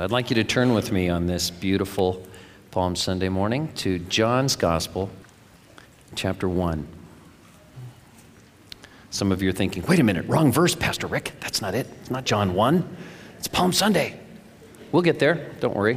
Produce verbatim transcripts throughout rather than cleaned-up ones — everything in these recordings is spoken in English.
I'd like you to turn with me on this beautiful Palm Sunday morning to John's Gospel, chapter one. Some of you are thinking, wait a minute, wrong verse, Pastor Rick. That's not it. It's not John one. It's Palm Sunday. We'll get there. Don't worry.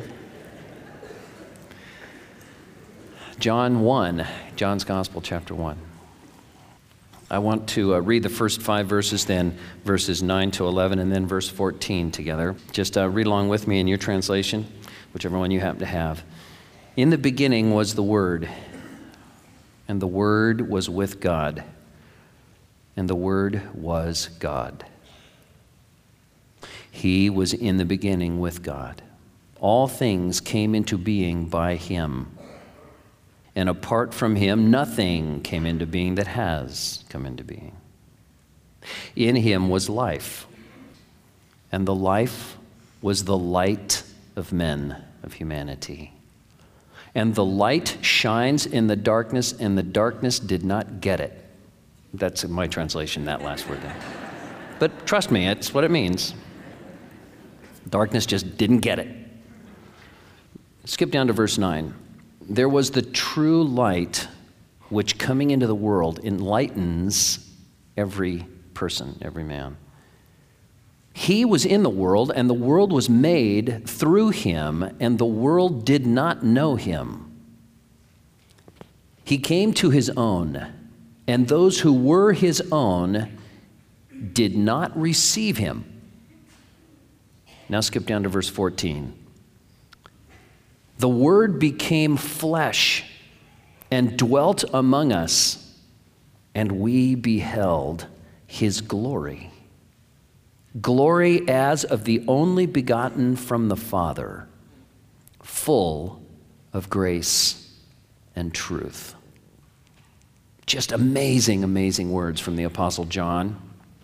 John one, John's Gospel, chapter one. I want to uh, read the first five verses, then verses nine to eleven, and then verse fourteen together. Just uh, read along with me in your translation, whichever one you happen to have. In the beginning was the Word, and the Word was with God, and the Word was God. He was in the beginning with God. All things came into being by Him. And apart from Him, nothing came into being that has come into being. In Him was life, and the life was the light of men, of humanity. And the light shines in the darkness, and the darkness did not get it. That's in my translation, that last word there. But trust me, it's what it means. Darkness just didn't get it. Skip down to verse nine. There was the true light, which coming into the world enlightens every person, every man. He was in the world, and the world was made through Him, and the world did not know Him. He came to His own, and those who were His own did not receive Him. Now skip down to verse fourteen. The Word became flesh and dwelt among us, and we beheld His glory. Glory as of the only begotten from the Father, full of grace and truth. Just amazing, amazing words from the Apostle John.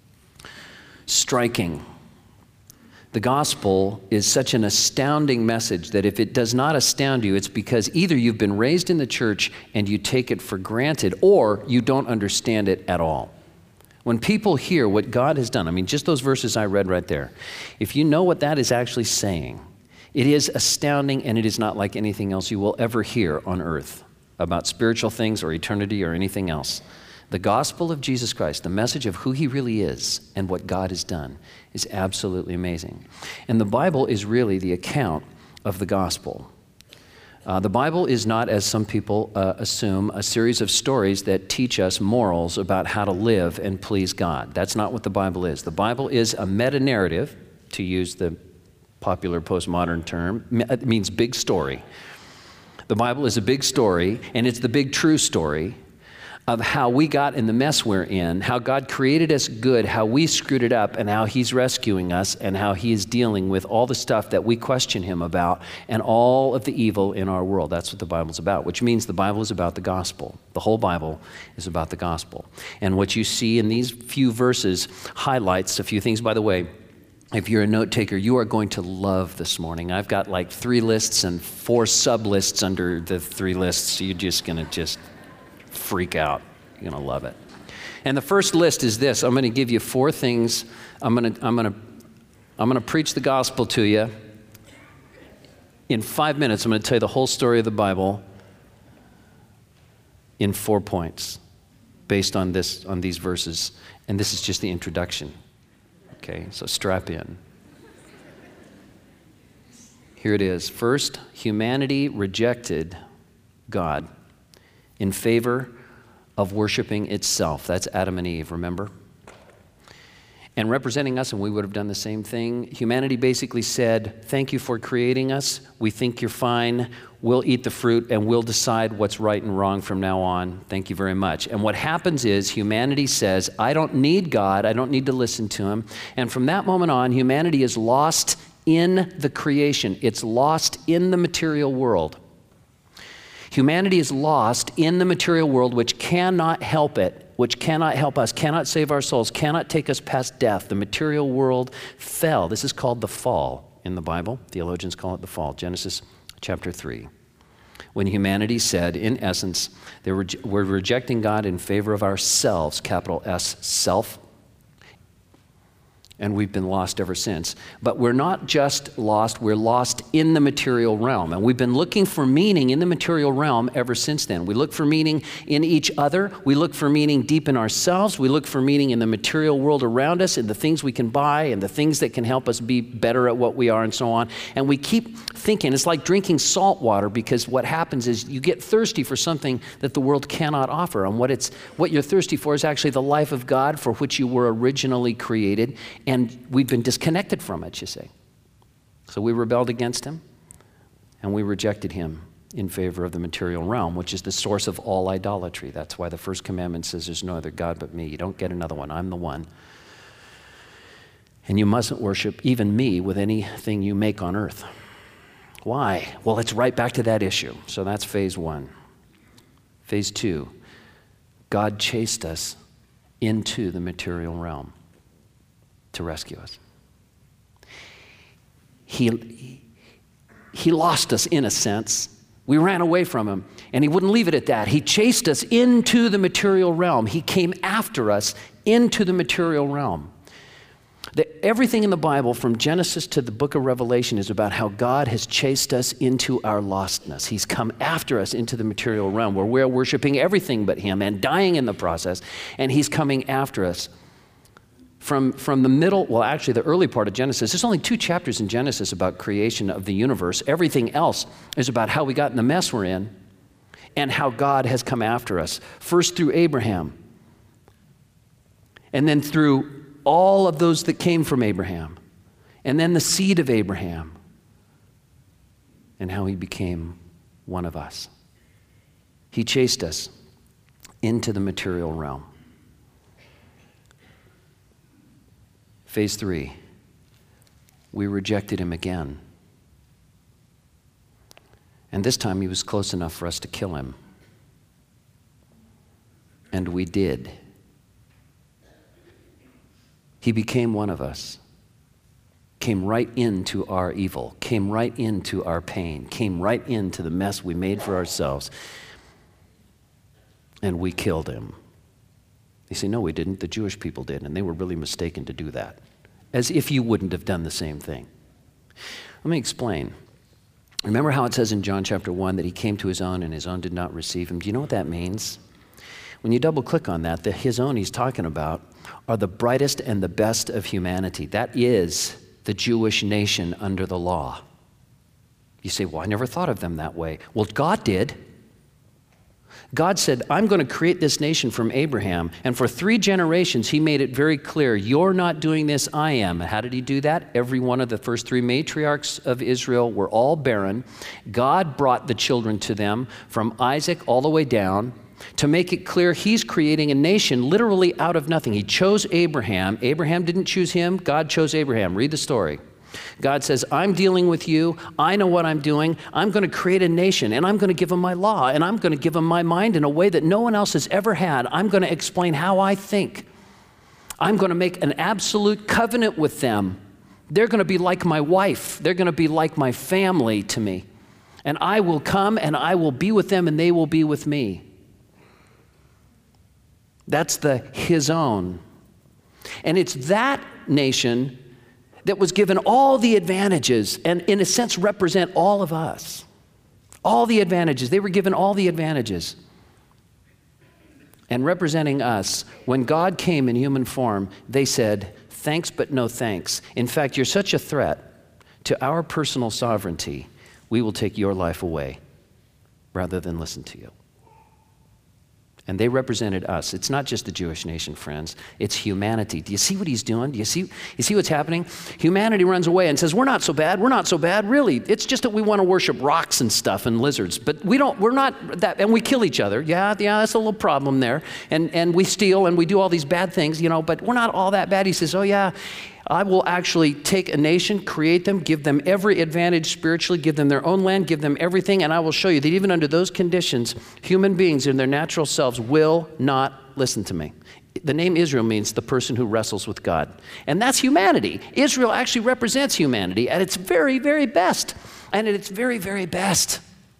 Striking. The gospel is such an astounding message that if it does not astound you, it's because either you've been raised in the church and you take it for granted, or you don't understand it at all. When people hear what God has done, I mean, just those verses I read right there, if you know what that is actually saying, it is astounding, and it is not like anything else you will ever hear on earth about spiritual things or eternity or anything else. The gospel of Jesus Christ, the message of who He really is and what God has done, is absolutely amazing. And the Bible is really the account of the gospel. Uh, the Bible is not, as some people uh, assume, a series of stories that teach us morals about how to live and please God. That's not what the Bible is. The Bible is a meta-narrative, to use the popular postmodern term. It means big story. The Bible is a big story, and it's the big true story of how we got in the mess we're in, how God created us good, how we screwed it up, and how He's rescuing us, and how He is dealing with all the stuff that we question Him about, and all of the evil in our world. That's what the Bible's about, which means the Bible is about the gospel. The whole Bible is about the gospel. And what you see in these few verses highlights a few things. By the way, if you're a note taker, you are going to love this morning. I've got like three lists and four sub-lists under the three lists. You're just going to just freak out. You're going to love it. And the first list is this. I'm going to give you four things. I'm going to I'm going to I'm going to preach the gospel to you. In five minutes, I'm going to tell you the whole story of the Bible in four points based on this on these verses. And this is just the introduction. Okay, so strap in. Here it is. First, humanity rejected God in favor of worshiping itself. That's Adam and Eve, remember? And representing us, and we would have done the same thing, humanity basically said, thank you for creating us. We think you're fine. We'll eat the fruit, and we'll decide what's right and wrong from now on. Thank you very much. And what happens is humanity says, I don't need God. I don't need to listen to Him. And from that moment on, humanity is lost in the creation. It's lost in the material world. Humanity is lost in the material world, which cannot help it, which cannot help us, cannot save our souls, cannot take us past death. The material world fell. This is called the fall in the Bible. Theologians call it the fall. Genesis chapter three. When humanity said, in essence, they were, we're rejecting God in favor of ourselves, capital S, self. and we've been lost ever since. But we're not just lost, we're lost in the material realm. And we've been looking for meaning in the material realm ever since then. We look for meaning in each other. We look for meaning deep in ourselves. We look for meaning in the material world around us, in the things we can buy, and the things that can help us be better at what we are, and so on. And we keep thinking, it's like drinking salt water, because what happens is you get thirsty for something that the world cannot offer. And what it's what you're thirsty for is actually the life of God for which you were originally created. And we've been disconnected from it, you see. So we rebelled against him, and we rejected him in favor of the material realm, which is the source of all idolatry. That's why the first commandment says there's no other God but me. You don't get another one. I'm the one. And you mustn't worship even me with anything you make on earth. Why? Well, it's right back to that issue. So that's phase one. Phase two, God chased us into the material realm to rescue us. He, he lost us in a sense. We ran away from him, and he wouldn't leave it at that. He chased us into the material realm. He came after us into the material realm. The, everything in the Bible, from Genesis to the book of Revelation, is about how God has chased us into our lostness. He's come after us into the material realm, where we're worshiping everything but him and dying in the process, and he's coming after us. From, from the middle, well, actually the early part of Genesis, there's only two chapters in Genesis about creation of the universe. Everything else is about how we got in the mess we're in and how God has come after us. First through Abraham, and then through all of those that came from Abraham, and then the seed of Abraham, and how he became one of us. He chased us into the material realm. Phase three, we rejected him again. And this time he was close enough for us to kill him. And we did. He became one of us, came right into our evil, came right into our pain, came right into the mess we made for ourselves, and we killed him. You say, no, we didn't. The Jewish people did, and they were really mistaken to do that, as if you wouldn't have done the same thing. Let me explain. Remember how it says in John chapter one that he came to his own, and his own did not receive him? Do you know what that means? When you double click on that, the his own he's talking about are the brightest and the best of humanity. That is the Jewish nation under the law. You say, well, I never thought of them that way. Well, God did. God said, I'm going to create this nation from Abraham. And for three generations, he made it very clear, you're not doing this, I am. How did he do that? Every one of the first three matriarchs of Israel were all barren. God brought the children to them from Isaac all the way down to make it clear he's creating a nation literally out of nothing. He chose Abraham. Abraham didn't choose him. God chose Abraham. Read the story. God says, I'm dealing with you. I know what I'm doing. I'm going to create a nation, and I'm going to give them my law, and I'm going to give them my mind in a way that no one else has ever had. I'm going to explain how I think. I'm going to make an absolute covenant with them. They're going to be like my wife. They're going to be like my family to me. And I will come, and I will be with them, and they will be with me. That's the his own. And it's that nation that was given all the advantages and in a sense represent all of us. All the advantages. They were given all the advantages. And representing us, when God came in human form, they said, thanks but no thanks. In fact, you're such a threat to our personal sovereignty, we will take your life away rather than listen to you. And they represented us. It's not just the Jewish nation, friends. It's humanity. Do you see what he's doing? Do you see, you see what's happening? Humanity runs away and says, we're not so bad. We're not so bad. Really, it's just that we want to worship rocks and stuff and lizards. But we don't, we're not that, and we kill each other. Yeah, yeah, that's a little problem there. And, and we steal and we do all these bad things, you know, but we're not all that bad. He says, oh yeah, I will actually take a nation, create them, give them every advantage spiritually, give them their own land, give them everything, and I will show you that even under those conditions, human beings in their natural selves will not listen to me. The name Israel means the person who wrestles with God. And that's humanity. Israel actually represents humanity at its very, very best. And at its very, very best,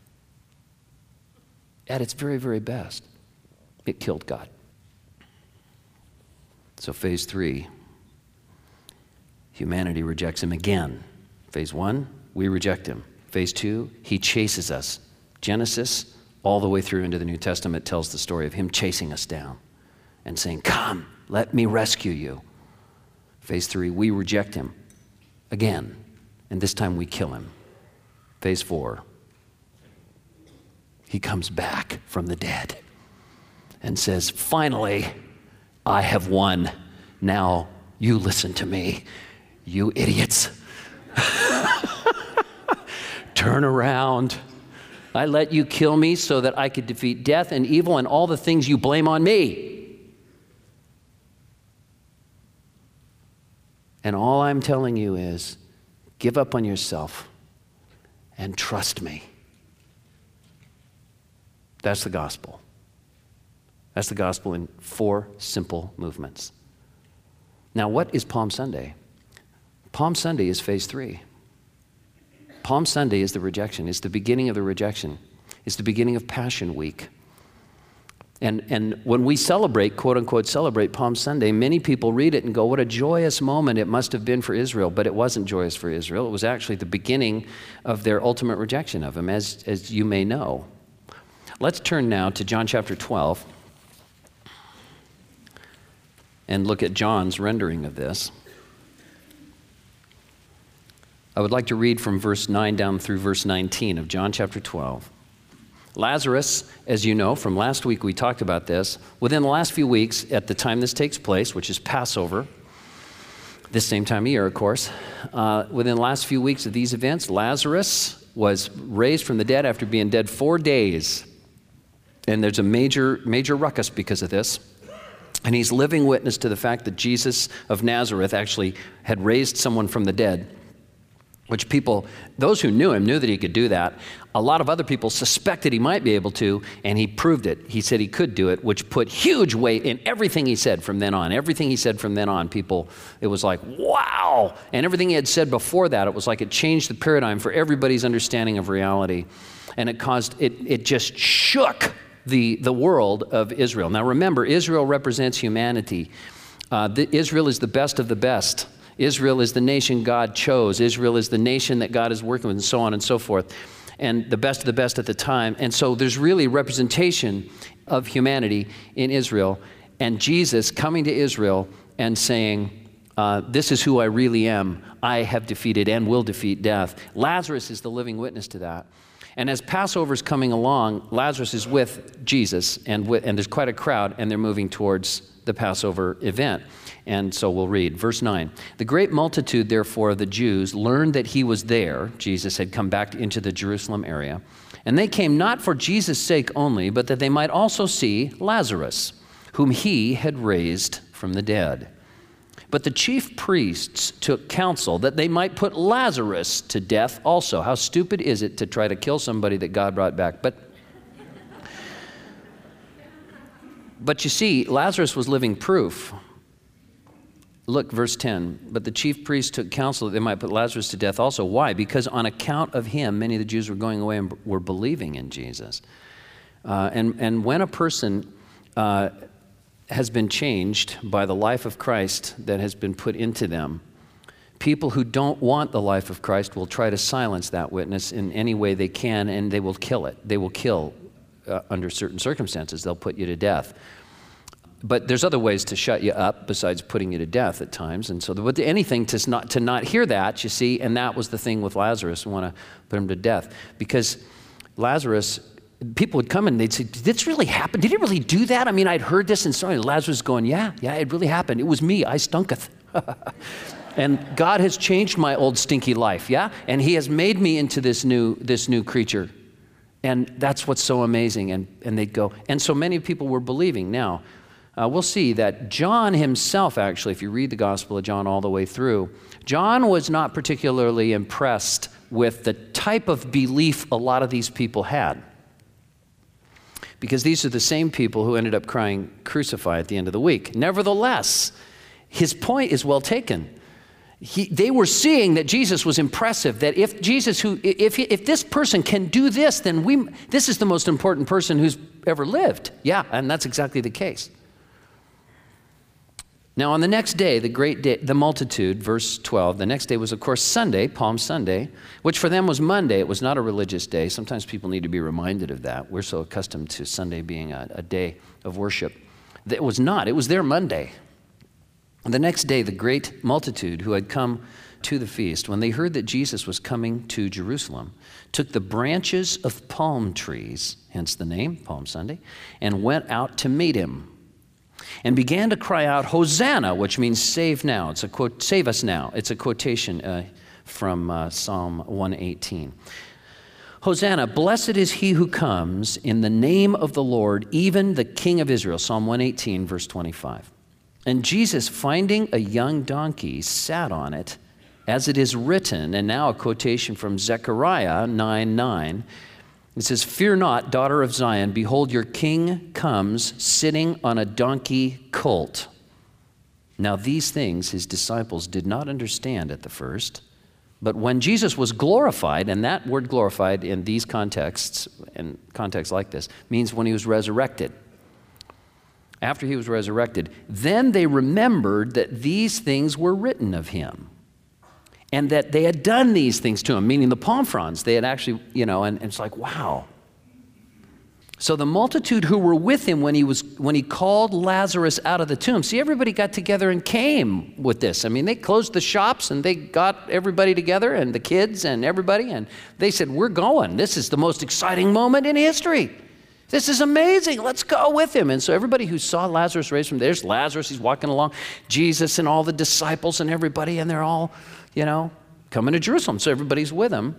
at its very, very best, it killed God. So phase three, Humanity rejects him again. Phase one, we reject him. Phase two, he chases us. Genesis, all the way through into the New Testament, tells the story of him chasing us down and saying, come, let me rescue you. Phase three, we reject him again, and this time we kill him. Phase four, he comes back from the dead and says, finally, I have won. Now you listen to me, you idiots. Turn around. I let you kill me so that I could defeat death and evil and all the things you blame on me. And all I'm telling you is, give up on yourself and trust me. That's the gospel. That's the gospel in four simple movements. Now, what is Palm Sunday? Palm Sunday is phase three. Palm Sunday is the rejection. It's the beginning of the rejection. It's the beginning of Passion Week. And, and when we celebrate, quote unquote, celebrate Palm Sunday, many people read it and go, what a joyous moment it must have been for Israel. But it wasn't joyous for Israel. It was actually the beginning of their ultimate rejection of him, as, as you may know. Let's turn now to John chapter twelve and look at John's rendering of this. I would like to read from verse nine down through verse nineteen of John chapter twelve. Lazarus, as you know, from last week we talked about this. Within the last few weeks, at the time this takes place, which is Passover, this same time of year, of course, uh, within the last few weeks of these events, Lazarus was raised from the dead after being dead four days. And there's a major, major ruckus because of this. And he's living witness to the fact that Jesus of Nazareth actually had raised someone from the dead, which people, those who knew him knew that he could do that. A lot of other people suspected he might be able to, and he proved it. He said he could do it, which put huge weight in everything he said from then on. Everything he said from then on, people, it was like, wow. And everything he had said before that, it was like it changed the paradigm for everybody's understanding of reality. And it caused, it, it just shook the, the world of Israel. Now remember, Israel represents humanity. Uh, the, Israel is the best of the best. Israel is the nation God chose. Israel is the nation that God is working with, and so on and so forth. And the best of the best at the time. And so there's really representation of humanity in Israel. And Jesus coming to Israel and saying, uh, this is who I really am. I have defeated and will defeat death. Lazarus is the living witness to that. And as Passover's coming along, Lazarus is with Jesus, and, with, and there's quite a crowd, and they're moving towards the Passover event. And so we'll read verse nine. The great multitude, therefore, of the Jews learned that he was there. Jesus had come back into the Jerusalem area. And they came not for Jesus' sake only, but that they might also see Lazarus, whom he had raised from the dead. But the chief priests took counsel that they might put Lazarus to death also. How stupid is it to try to kill somebody that God brought back? But, but you see, Lazarus was living proof. Look, verse ten, but the chief priests took counsel that they might put Lazarus to death also. Why? Because on account of him, many of the Jews were going away and were believing in Jesus. Uh, and, and when a person uh, has been changed by the life of Christ that has been put into them, people who don't want the life of Christ will try to silence that witness in any way they can, and they will kill it. They will kill uh, under certain circumstances. They'll put you to death. But there's other ways to shut you up besides putting you to death at times. And so but anything to not, to not hear that, you see, and that was the thing with Lazarus, want to put him to death. Because Lazarus, people would come and they'd say, did this really happen? Did he really do that? I mean, I'd heard this and so Lazarus was going, yeah, yeah, it really happened. It was me, I stunketh. And God has changed my old stinky life, yeah? And he has made me into this new, this new creature. And that's what's so amazing. And, and they'd go, and so many people were believing. Now, Uh, we'll see that John himself, actually, if you read the Gospel of John all the way through, John was not particularly impressed with the type of belief a lot of these people had. Because these are the same people who ended up crying, crucify at the end of the week. Nevertheless, his point is well taken. He, they were seeing that Jesus was impressive, that if Jesus, who, if, if this person can do this, then we, this is the most important person who's ever lived. Yeah, and that's exactly the case. Now, on the next day, the great day, the multitude, verse twelve, the next day was, of course, Sunday, Palm Sunday, which for them was Monday. It was not a religious day. Sometimes people need to be reminded of that. We're so accustomed to Sunday being a, a day of worship. It was not. It was their Monday. The next day, the great multitude who had come to the feast, when they heard that Jesus was coming to Jerusalem, took the branches of palm trees, hence the name, Palm Sunday, and went out to meet him, and began to cry out, Hosanna, which means save now. It's a quote, save us now. It's a quotation uh, from uh, Psalm one eighteen. Hosanna, blessed is he who comes in the name of the Lord, even the King of Israel. Psalm one eighteen, verse twenty-five. And Jesus, finding a young donkey, sat on it, as it is written, and now a quotation from Zechariah nine nine. It says, fear not, daughter of Zion, behold, your king comes sitting on a donkey colt. Now these things his disciples did not understand at the first, but when Jesus was glorified, and that word glorified in these contexts, and contexts like this, means when he was resurrected. After he was resurrected, then they remembered that these things were written of him, and that they had done these things to him, meaning the palm fronds. They had actually, you know, and, and it's like, wow. So the multitude who were with him when he was when he called Lazarus out of the tomb. See, everybody got together and came with this. I mean, they closed the shops and they got everybody together, and the kids and everybody, and they said, we're going. This is the most exciting moment in history. This is amazing. Let's go with him. And so everybody who saw Lazarus raised from there, there's Lazarus, he's walking along, Jesus and all the disciples and everybody, and they're all, you know, coming to Jerusalem. So everybody's with him.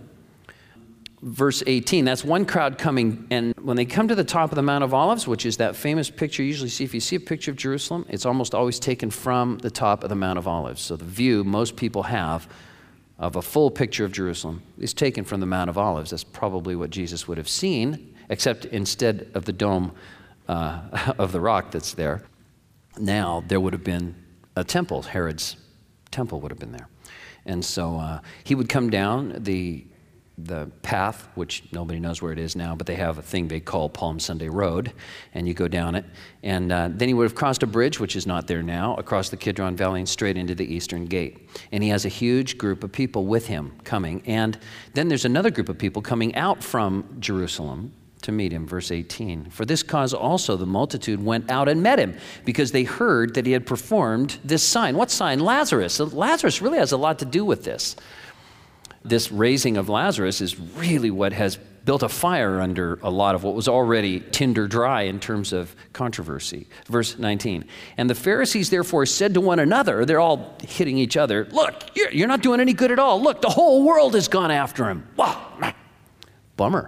Verse eighteen, that's one crowd coming, and when they come to the top of the Mount of Olives, which is that famous picture, usually see if you see a picture of Jerusalem, it's almost always taken from the top of the Mount of Olives. So the view most people have of a full picture of Jerusalem is taken from the Mount of Olives. That's probably what Jesus would have seen, except instead of the dome uh, of the rock that's there, now there would have been a temple. Herod's temple would have been there. And so uh, he would come down the the path, which nobody knows where it is now, but they have a thing they call Palm Sunday Road, and you go down it. And uh, then he would have crossed a bridge, which is not there now, across the Kidron Valley and straight into the eastern gate. And he has a huge group of people with him coming. And then there's another group of people coming out from Jerusalem to meet him, verse eighteen. For this cause also the multitude went out and met him, because they heard that he had performed this sign. What sign? Lazarus. So Lazarus really has a lot to do with this. This raising of Lazarus is really what has built a fire under a lot of what was already tinder dry in terms of controversy. Verse nineteen. And the Pharisees therefore said to one another, they're all hitting each other, look, you're, you're not doing any good at all. Look, the whole world has gone after him. Wow, bummer.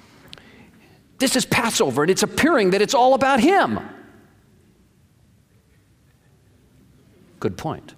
This is Passover, and it's appearing that it's all about him. Good point.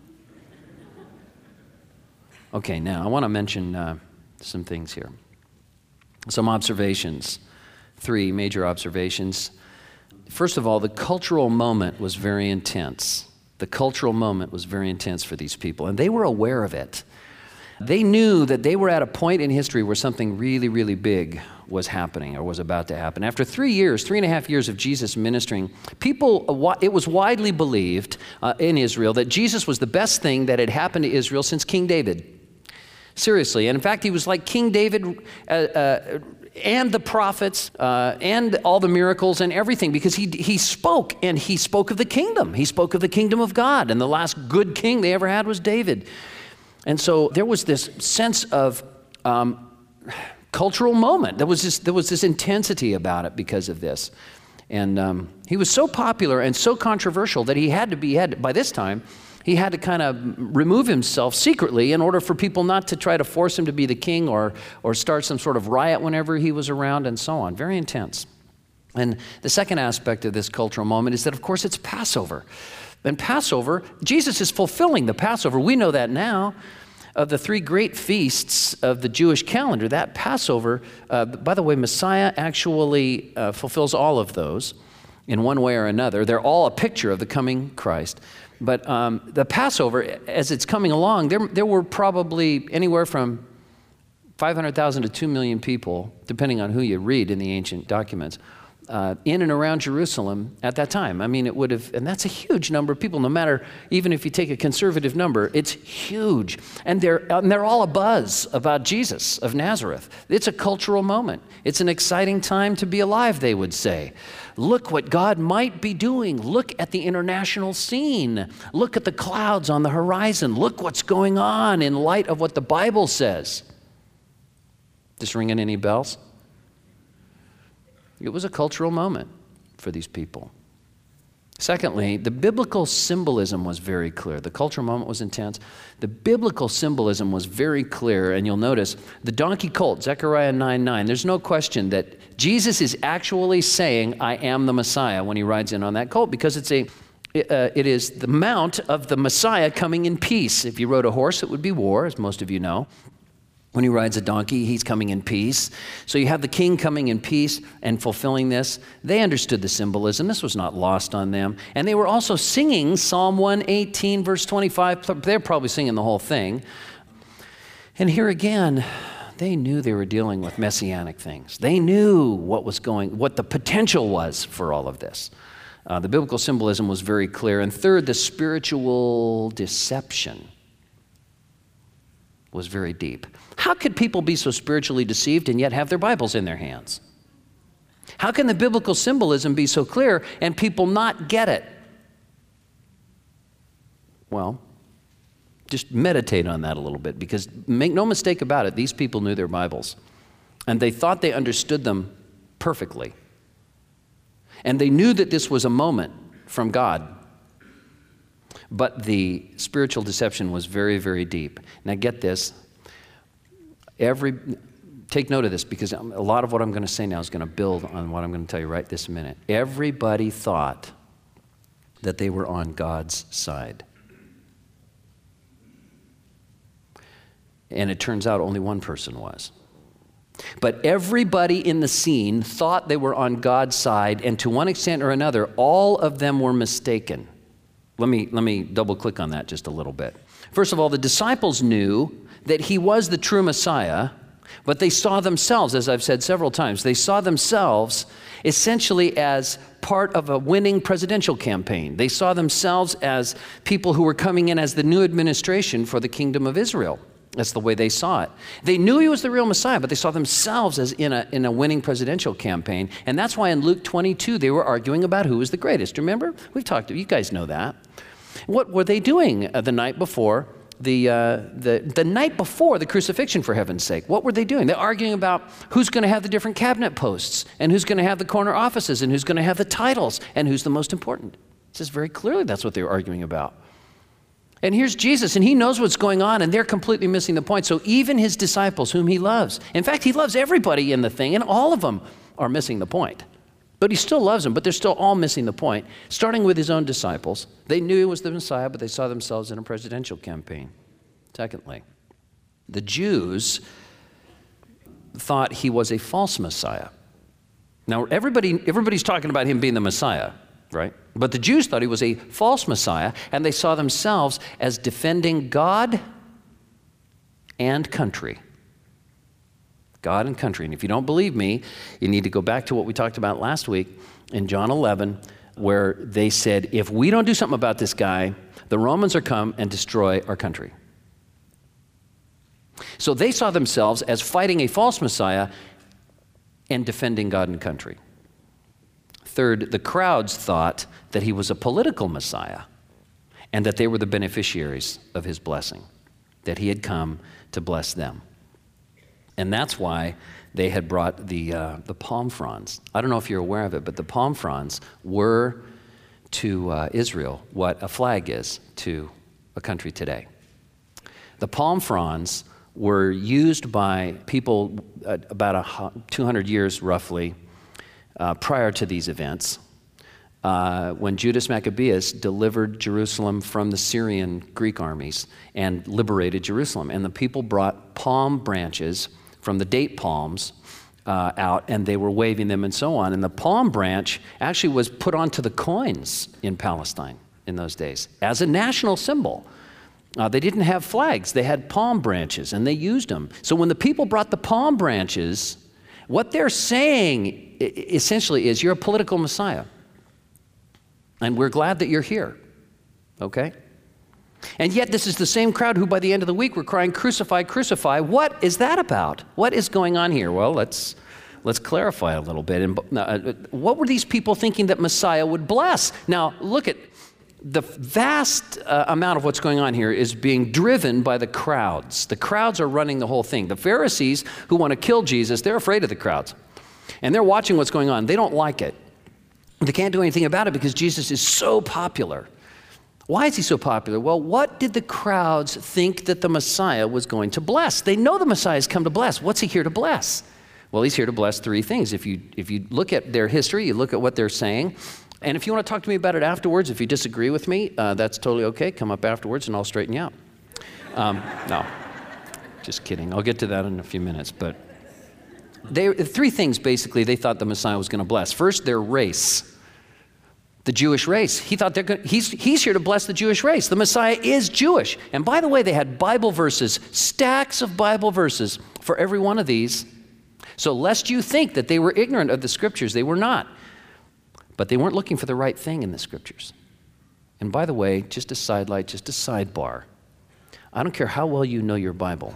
Okay, now I want to mention uh, some things here. Some observations, three major observations. First of all, the cultural moment was very intense. The cultural moment was very intense for these people, and they were aware of it. They knew that they were at a point in history where something really, really big was happening or was about to happen. After three years, three and a half years of Jesus ministering, people, it was widely believed uh, in Israel that Jesus was the best thing that had happened to Israel since King David. Seriously. And in fact, he was like King David uh, uh, and the prophets uh, and all the miracles and everything, because he, he spoke, and he spoke of the kingdom. He spoke of the kingdom of God, and the last good king they ever had was David. And so there was this sense of um, cultural moment. There was this, there was this intensity about it because of this. And um, he was so popular and so controversial that he had to be, had, by this time, he had to kind of remove himself secretly in order for people not to try to force him to be the king or, or start some sort of riot whenever he was around and so on. Very intense. And the second aspect of this cultural moment is that, of course, it's Passover. And Passover, Jesus is fulfilling the Passover. We know that now. Of the three great feasts of the Jewish calendar, that Passover, uh, by the way, Messiah actually uh, fulfills all of those in one way or another. They're all a picture of the coming Christ. But um, the Passover, as it's coming along, there, there were probably anywhere from five hundred thousand to two million people, depending on who you read in the ancient documents, uh, in and around Jerusalem at that time. I mean, it would have, and that's a huge number of people, no matter, even if you take a conservative number, it's huge. And they're, and they're all abuzz about Jesus of Nazareth. It's a cultural moment. It's an exciting time to be alive, they would say. Look what God might be doing. Look at the international scene. Look at the clouds on the horizon. Look what's going on in light of what the Bible says. This ringing any bells? It was a cultural moment for these people. Secondly, the biblical symbolism was very clear. The cultural moment was intense. The biblical symbolism was very clear, and you'll notice the donkey colt, Zechariah nine nine, there's no question that Jesus is actually saying, I am the Messiah, when he rides in on that colt, because it's a, uh, it is the mount of the Messiah coming in peace. If you rode a horse, it would be war, as most of you know. When he rides a donkey, he's coming in peace. So you have the king coming in peace and fulfilling this. They understood the symbolism. This was not lost on them. And they were also singing Psalm one eighteen, verse twenty-five. They're probably singing the whole thing. And here again, they knew they were dealing with messianic things. They knew what was going, what the potential was for all of this. Uh, the biblical symbolism was very clear. And third, the spiritual deception was very deep. How could people be so spiritually deceived and yet have their Bibles in their hands? How can the biblical symbolism be so clear and people not get it? Well, just meditate on that a little bit, because make no mistake about it, these people knew their Bibles and they thought they understood them perfectly. And they knew that this was a moment from God. But the spiritual deception was very, very deep. Now get this. Every, take note of this, because a lot of what I'm going to say now is going to build on what I'm going to tell you right this minute. Everybody thought that they were on God's side. And it turns out only one person was. But everybody in the scene thought they were on God's side, and to one extent or another, all of them were mistaken. Let me, let me double click on that just a little bit. First of all, the disciples knew that he was the true Messiah, but they saw themselves, as I've said several times, they saw themselves essentially as part of a winning presidential campaign. They saw themselves as people who were coming in as the new administration for the kingdom of Israel. That's the way they saw it. They knew he was the real Messiah, but they saw themselves as in a, in a winning presidential campaign. And that's why in Luke twenty-two, they were arguing about who was the greatest. Remember? We've talked, you guys know that. What were they doing uh, the night before the, uh, the, the night before the crucifixion, for heaven's sake? What were they doing? They're arguing about who's going to have the different cabinet posts, and who's going to have the corner offices, and who's going to have the titles, and who's the most important. It says very clearly that's what they were arguing about. And here's Jesus, and he knows what's going on, and they're completely missing the point. So even his disciples, whom he loves, in fact, he loves everybody in the thing, and all of them are missing the point. But he still loves them, but they're still all missing the point. Starting with his own disciples, they knew he was the Messiah, but they saw themselves in a presidential campaign. Secondly, the Jews thought he was a false Messiah. Now, everybody, everybody's talking about him being the Messiah, right? But the Jews thought he was a false Messiah, and they saw themselves as defending God and country. God and country. And if you don't believe me, you need to go back to what we talked about last week in John eleven, where they said, if we don't do something about this guy, the Romans are come and destroy our country. So they saw themselves as fighting a false Messiah and defending God and country. Third, the crowds thought that he was a political Messiah and that they were the beneficiaries of his blessing, that he had come to bless them. And that's why they had brought the, uh, the palm fronds. I don't know if you're aware of it, but the palm fronds were to uh, Israel what a flag is to a country today. The palm fronds were used by people uh, about a, two hundred years roughly uh, prior to these events, uh, when Judas Maccabeus delivered Jerusalem from the Syrian Greek armies and liberated Jerusalem. And the people brought palm branches from the date palms uh, out, and they were waving them and so on. And the palm branch actually was put onto the coins in Palestine in those days as a national symbol. Uh, they didn't have flags. They had palm branches, and they used them. So when the people brought the palm branches, What they're saying essentially is you're a political Messiah. And we're glad that you're here, okay? And yet this is the same crowd who by the end of the week were crying, crucify, crucify. What is that about? What is going on here? Well, let's, let's clarify a little bit. And uh, what were these people thinking that Messiah would bless? Now, look at the vast uh, amount of what's going on here is being driven by the crowds. The crowds are running the whole thing. The Pharisees who want to kill Jesus, they're afraid of the crowds. And they're watching what's going on. They don't like it. They can't do anything about it because Jesus is so popular. Why is he so popular? Well, what did the crowds think that the Messiah was going to bless? They know the Messiah has come to bless. What's he here to bless? Well, he's here to bless three things. If you, if you look at their history, you look at what they're saying, and if you want to talk to me about it afterwards, if you disagree with me, uh, that's totally okay. Come up afterwards and I'll straighten you out. Um, no, just kidding. I'll get to that in a few minutes. But they, three things, basically, they thought the Messiah was going to bless. First, their race. The Jewish race. He thought they're going, he's, he's here to bless the Jewish race. The Messiah is Jewish. And by the way, they had Bible verses, stacks of Bible verses for every one of these. So lest you think that they were ignorant of the scriptures, they were not. But they weren't looking for the right thing in the scriptures. And by the way, just a sidelight, just a sidebar. I don't care how well you know your Bible.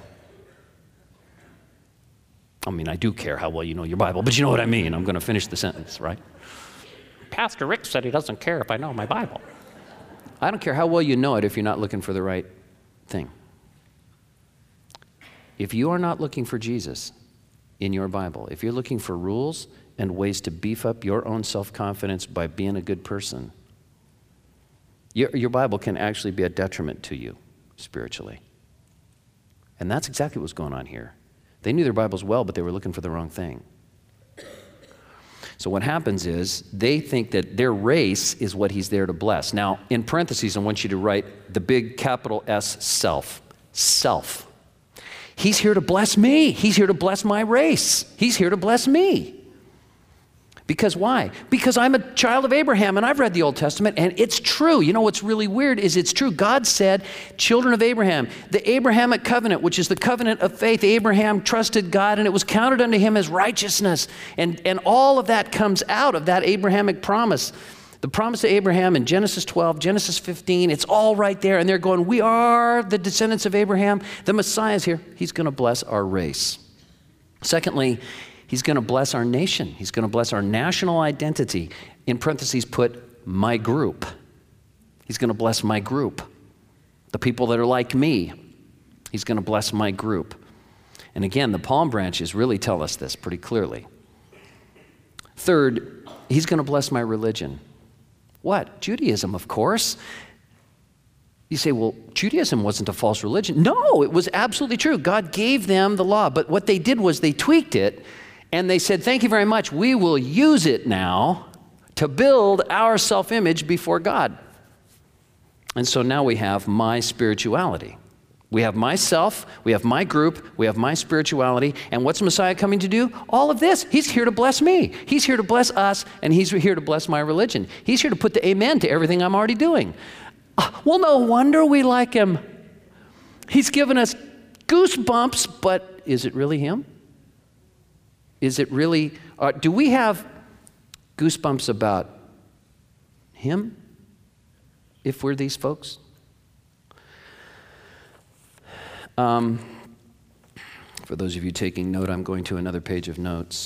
I mean, I do care how well you know your Bible, but you know what I mean. I'm going to finish the sentence, right? Pastor Rick said he doesn't care if I know my Bible. I don't care how well you know it if you're not looking for the right thing. If you are not looking for Jesus in your Bible, if you're looking for rules and ways to beef up your own self-confidence by being a good person, your, your Bible can actually be a detriment to you spiritually. And that's exactly what's going on here. They knew their Bibles well, but they were looking for the wrong thing. So what happens is they think that their race is what he's there to bless. Now, in parentheses, I want you to write the big capital S, self. Self. He's here to bless me. He's here to bless my race. He's here to bless me. Because why? Because I'm a child of Abraham, and I've read the Old Testament, and it's true. You know what's really weird is it's true. God said, children of Abraham, the Abrahamic covenant, which is the covenant of faith. Abraham trusted God, and it was counted unto him as righteousness. And, and all of that comes out of that Abrahamic promise. The promise to Abraham in Genesis twelve, Genesis fifteen, it's all right there. And they're going, we are the descendants of Abraham. The Messiah's here. He's going to bless our race. Secondly, he's going to bless our nation. He's going to bless our national identity. In parentheses, put my group. He's going to bless my group. The people that are like me. He's going to bless my group. And again, the palm branches really tell us this pretty clearly. Third, he's going to bless my religion. What? Judaism, of course. You say, well, Judaism wasn't a false religion. No, it was absolutely true. God gave them the law. But what they did was they tweaked it. And they said, thank you very much. We will use it now to build our self-image before God. And so now we have my spirituality. We have myself, we have my group, we have my spirituality. And what's Messiah coming to do? All of this. He's here to bless me. He's here to bless us, and he's here to bless my religion. He's here to put the amen to everything I'm already doing. Well, no wonder we like him. He's given us goosebumps, but is it really him? Is it really, uh, do we have goosebumps about him if we're these folks? Um, for those of you taking note, I'm going to another page of notes.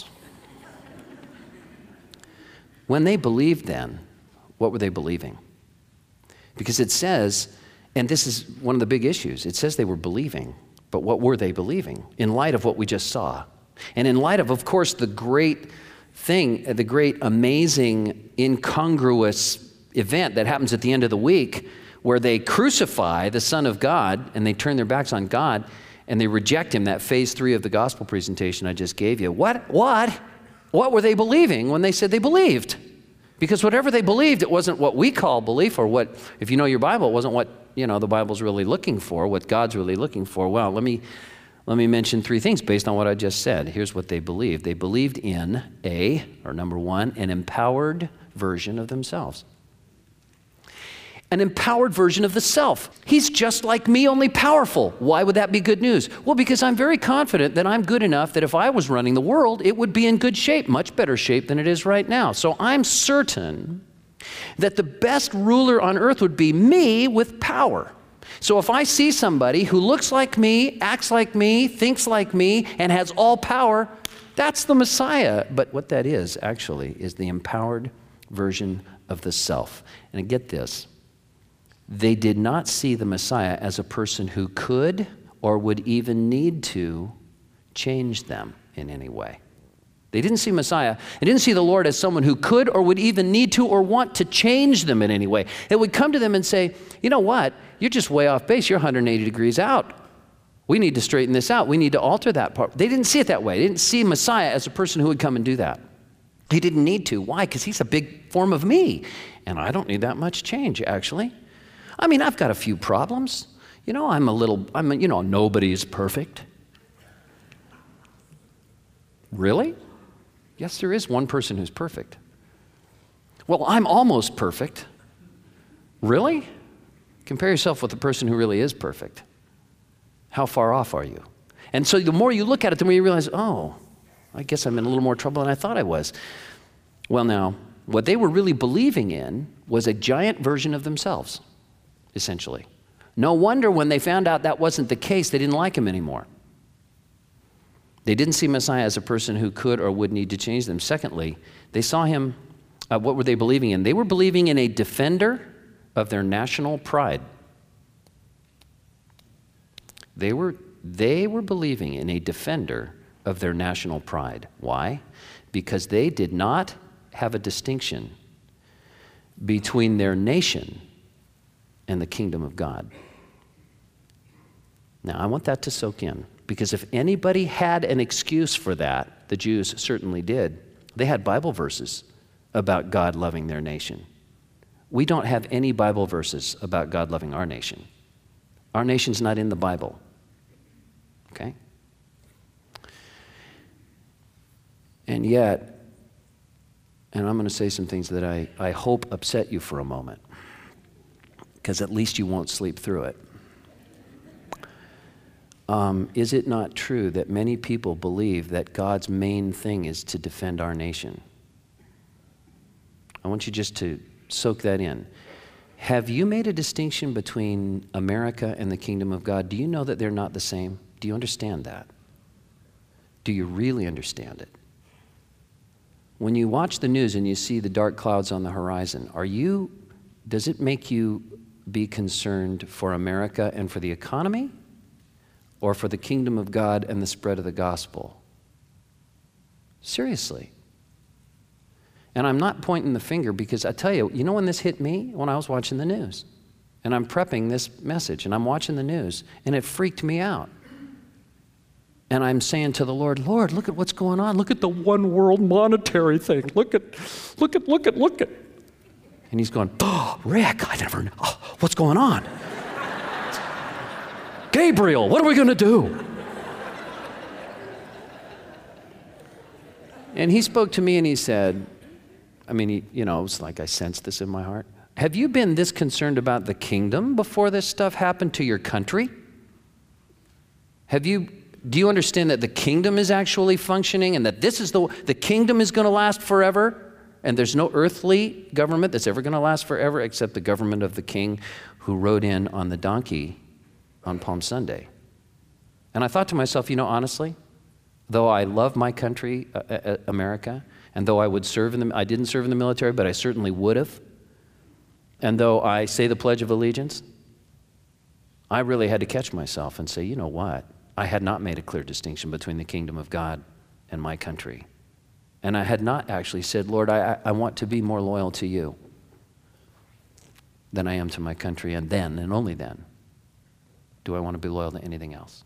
When they believed then, what were they believing? Because it says, and this is one of the big issues, it says they were believing, but what were they believing in light of what we just saw? And in light of, of course, the great thing, the great amazing incongruous event that happens at the end of the week where they crucify the Son of God and they turn their backs on God and they reject him, that phase three of the gospel presentation I just gave you. What, what, what were they believing when they said they believed? Because whatever they believed, it wasn't what we call belief, or what, if you know your Bible, it wasn't what, you know, the Bible's really looking for, what God's really looking for. Well, let me, let me mention three things based on what I just said. Here's what they believed. They believed in a, or number one, an empowered version of themselves. an empowered version of the self. He's just like me, only powerful. Why would that be good news? Well, because I'm very confident that I'm good enough that if I was running the world, it would be in good shape, much better shape than it is right now. So I'm certain that the best ruler on earth would be me with power. So if I see somebody who looks like me, acts like me, thinks like me, and has all power, that's the Messiah. But what that is, actually, is the empowered version of the self. And get this. They did not see the Messiah as a person who could or would even need to change them in any way. They didn't see Messiah. They didn't see the Lord as someone who could or would even need to or want to change them in any way. It would come to them and say, you know what? You're just way off base. You're one hundred eighty degrees out. We need to straighten this out. We need to alter that part. They didn't see it that way. They didn't see Messiah as a person who would come and do that. He didn't need to. Why? Because he's a big form of me. And I don't need that much change, actually. I mean, I've got a few problems. You know, I'm a little, I'm, a, you know, nobody is perfect. Really? Yes, there is one person who's perfect. Well, I'm almost perfect. Really? Compare yourself with the person who really is perfect. How far off are you? And so the more you look at it, the more you realize, oh, I guess I'm in a little more trouble than I thought I was. Well, now, what they were really believing in was a giant version of themselves, essentially. No wonder when they found out that wasn't the case, they didn't like him anymore. They didn't see Messiah as a person who could or would need to change them. Secondly, they saw him, uh, what were they believing in? They were believing in a defender of their national pride. They were, they were believing in a defender of their national pride. Why? Because they did not have a distinction between their nation and the kingdom of God. Now, I want that to soak in, because if anybody had an excuse for that, the Jews certainly did. They had Bible verses about God loving their nation. We don't have any Bible verses about God loving our nation. Our nation's not in the Bible. Okay? And yet, and I'm going to say some things that I, I hope upset you for a moment, because at least you won't sleep through it. Um, is it not true that many people believe that God's main thing is to defend our nation? I want you just to soak that in. Have you made a distinction between America and the kingdom of God? Do you know that they're not the same? Do you understand that? Do you really understand it? When you watch the news and you see the dark clouds on the horizon, are you, does it make you be concerned for America and for the economy, or for the kingdom of God and the spread of the gospel? Seriously. And I'm not pointing the finger, because I tell you, you know when this hit me? When I was watching the news. And I'm prepping this message, and I'm watching the news, and it freaked me out. And I'm saying to the Lord, Lord, look at what's going on. Look at the one world monetary thing. Look at, look at, look at, look at. And he's going, oh, Rick, I never know. Oh, what's going on? Gabriel, what are we going to do? And he spoke to me and he said, I mean, he, you know, it was like I sensed this in my heart. Have you been this concerned about the kingdom before this stuff happened to your country? Have you, do you understand that the kingdom is actually functioning, and that this is the, the kingdom is going to last forever? And there's no earthly government that's ever going to last forever except the government of the king who rode in on the donkey on Palm Sunday. And I thought to myself, you know, honestly, though I love my country, uh, uh, America, and though I would serve in the, I didn't serve in the military, but I certainly would have, and though I say the Pledge of Allegiance, I really had to catch myself and say, you know what? I had not made a clear distinction between the kingdom of God and my country. And I had not actually said, Lord, I, I want to be more loyal to you than I am to my country, and then, and only then, do I want to be loyal to anything else.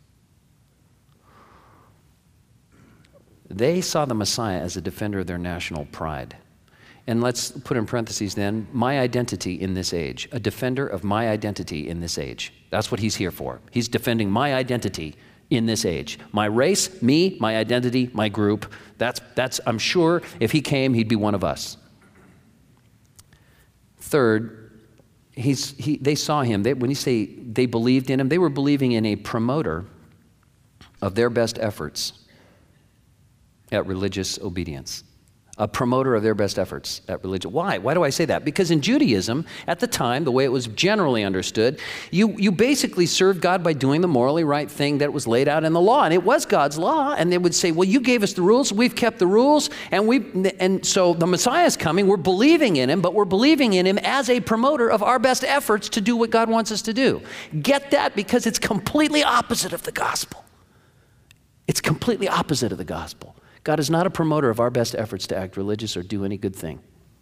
They saw the Messiah as a defender of their national pride. And let's put in parentheses then, my identity in this age, a defender of my identity in this age. That's what he's here for. He's defending my identity in this age. My race, me, my identity, my group. That's, that's, I'm sure if he came, he'd be one of us. Third, he's, he, they saw him. They, when you say they believed in him, they were believing in a promoter of their best efforts at religious obedience. A promoter of their best efforts at religion. Why? Why do I say that? Because in Judaism, at the time, the way it was generally understood, you, you basically served God by doing the morally right thing that was laid out in the law. And it was God's law. And they would say, well, you gave us the rules, we've kept the rules, and we and so the Messiah is coming, we're believing in him, but we're believing in him as a promoter of our best efforts to do what God wants us to do. Get that? Because it's completely opposite of the gospel. It's completely opposite of the gospel. God is not a promoter of our best efforts to act religious or do any good thing.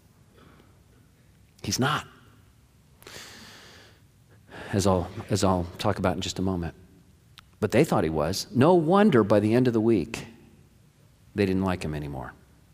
He's not. As I'll, as I'll talk about in just a moment. But they thought he was. No wonder by the end of the week, they didn't like him anymore.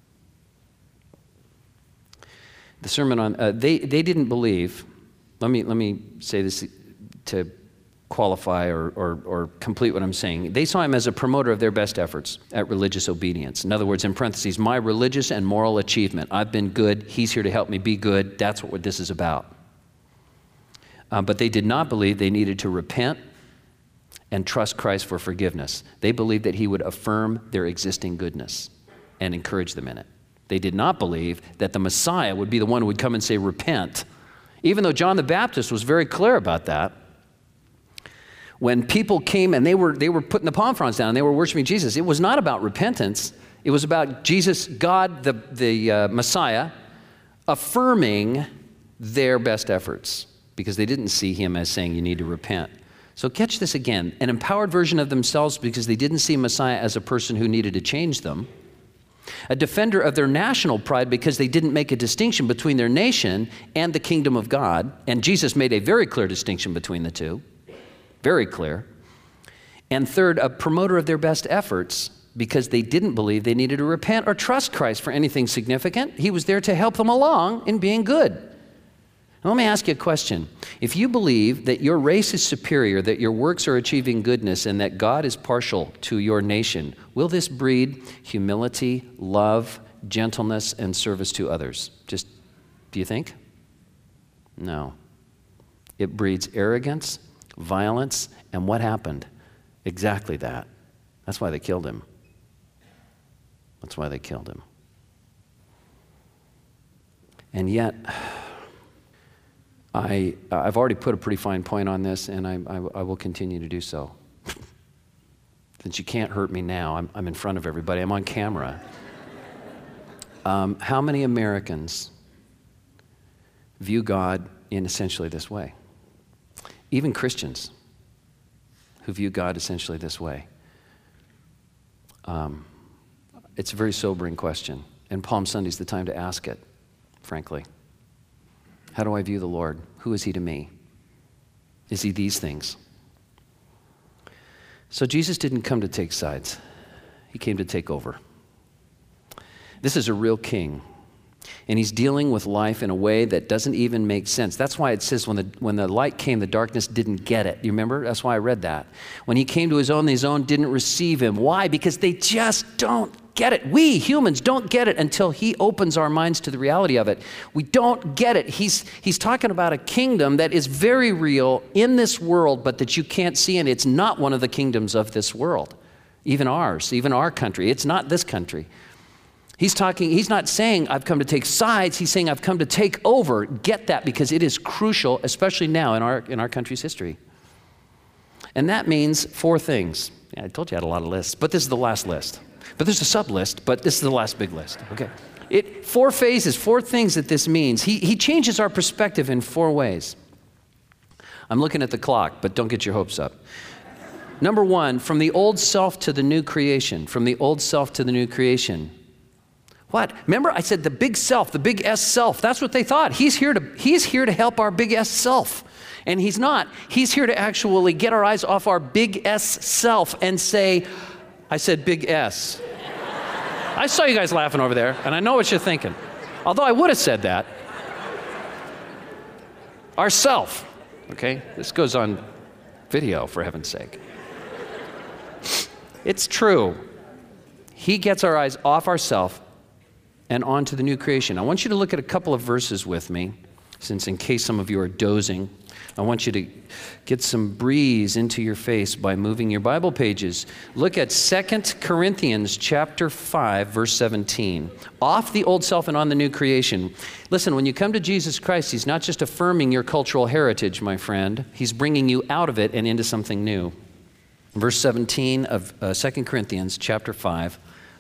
The sermon on, uh, they, they didn't believe, let me, let me say this to qualify or, or, or complete what I'm saying. They saw him as a promoter of their best efforts at religious obedience. In other words, in parentheses, my religious and moral achievement. I've been good. He's here to help me be good. That's what this is about. Uh, but they did not believe they needed to repent and trust Christ for forgiveness. They believed that he would affirm their existing goodness and encourage them in it. They did not believe that the Messiah would be the one who would come and say, repent. Even though John the Baptist was very clear about that. When people came and they were, they were putting the palm fronds down and they were worshiping Jesus, it was not about repentance. It was about Jesus, God, the, the uh, Messiah, affirming their best efforts because they didn't see him as saying you need to repent. So catch this again. An empowered version of themselves because they didn't see Messiah as a person who needed to change them. A defender of their national pride because they didn't make a distinction between their nation and the kingdom of God. And Jesus made a very clear distinction between the two. Very clear. And third, a promoter of their best efforts because they didn't believe they needed to repent or trust Christ for anything significant. He was there to help them along in being good. Now, let me ask you a question. If you believe that your race is superior, that your works are achieving goodness, and that God is partial to your nation, will this breed humility, love, gentleness, and service to others? Just, do you think? No. It breeds arrogance, violence, and what happened? Exactly that. That's why they killed him. That's why they killed him. And yet, I, I've already put a pretty fine point on this, and I, I, I will continue to do so. Since you can't hurt me now, I'm, I'm in front of everybody, I'm on camera. Um, how many Americans view God in essentially this way? Even Christians who view God essentially this way. Um, it's a very sobering question, and Palm Sunday is the time to ask it, frankly. How do I view the Lord? Who is he to me? Is he these things? So Jesus didn't come to take sides. He came to take over. This is a real king. And he's dealing with life in a way that doesn't even make sense. That's why it says when the, when the light came, the darkness didn't get it. You remember? That's why I read that. When he came to his own, his own didn't receive him. Why? Because they just don't get it. We humans don't get it until he opens our minds to the reality of it. We don't get it. He's, he's talking about a kingdom that is very real in this world, but that you can't see, and it's not one of the kingdoms of this world. Even ours, even our country. It's not this country. He's talking, he's not saying I've come to take sides, he's saying I've come to take over. Get that, because it is crucial, especially now in our, in our country's history. And that means four things. Yeah, I told you I had a lot of lists, but this is the last list. But there's a sub-list, but this is the last big list, okay? It, four phases, four things that this means. He, he changes our perspective in four ways. I'm looking at the clock, but don't get your hopes up. Number one, from the old self to the new creation. From the old self to the new creation. What? Remember I said the big self, the big S self. That's what they thought. He's here to, he's here to help our big S self. And he's not. He's here to actually get our eyes off our big S self and say, I said big S. I saw you guys laughing over there, and I know what you're thinking. Although I would have said that. Ourself. Okay? This goes on video, for heaven's sake. It's true. He gets our eyes off ourself and on to the new creation. I want you to look at a couple of verses with me. since in case some of you are dozing, I want you to get some breeze into your face by moving your Bible pages. Look at Second Corinthians chapter five, verse seventeen. Off the old self and on the new creation. Listen, when you come to Jesus Christ, he's not just affirming your cultural heritage, my friend. He's bringing you out of it and into something new. Verse seventeen of uh, Second Corinthians chapter five.